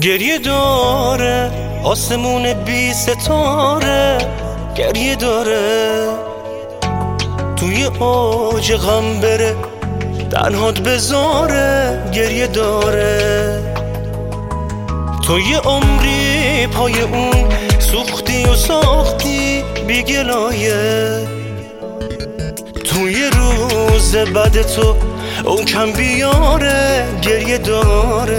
گریه داره آسمون بی ستاره، گریه داره توی اوج غم بره تنهات بذاره، گریه داره تو یه عمری پای اون سوختی و ساختی بی گلایه، توی روز بعد تو اون کم بیاره، گریه داره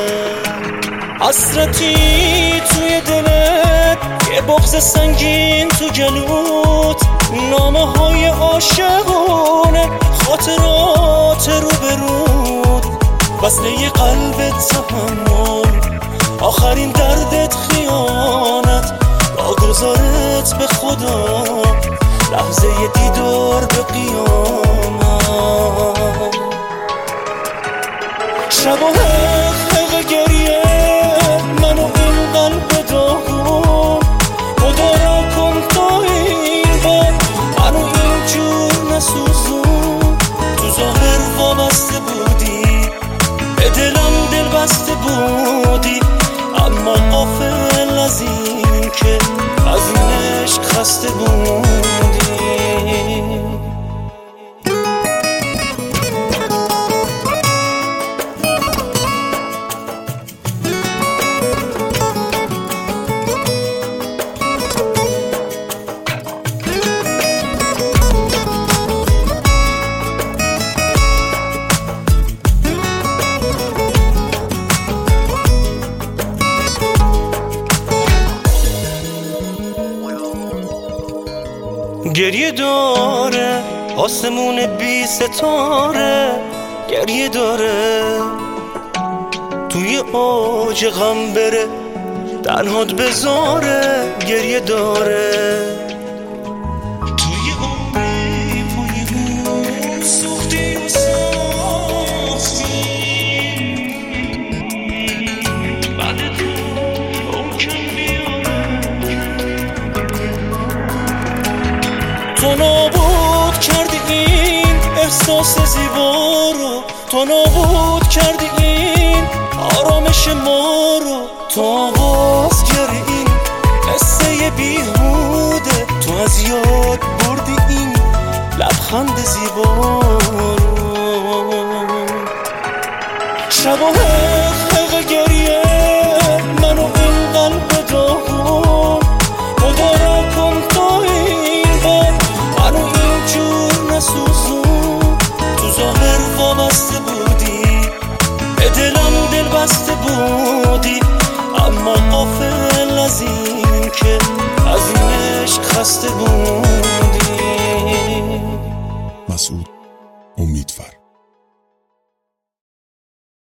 حسرتی توی دلت، یه بغض سنگین تو گلوت، نامه های عاشقونه، خاطرات رو برود، وصله قلبت تحمل، آخرین دردت خیانت، واگذارت به خدا، لحظه دیدار به قیامت. شب و حق گریه منو این قلب داغون، خدا را کن تا این بار منو اینجور نسوزون، تو ظاهر وابسته بودی به دلم دل بسته بودی، اما غافل از این که از این عشق خسته بودی. گریه داره آسمون بی ستاره، گریه داره توی اوج غم بره تنهات بذاره، گریه داره توی عمری پای اون سوختی و ساختی، بعد تو اون کم بیاره، تو نابود کردی این احساس زیبا رو، تو نابود کردی این آرامش ما رو، تو آغاز کردی این قصه بیهوده، تو از یاد بردی این لبخند زیبا رو. شب و حق گریه منو این قلب داغون، خدا را کن تا این بار منو اینجور نسوزون، تو ظاهر وابسته بودی به دلم دل بسته بودی، اما غافل از این که از این عشق خسته بودی. مسعود امیدوار.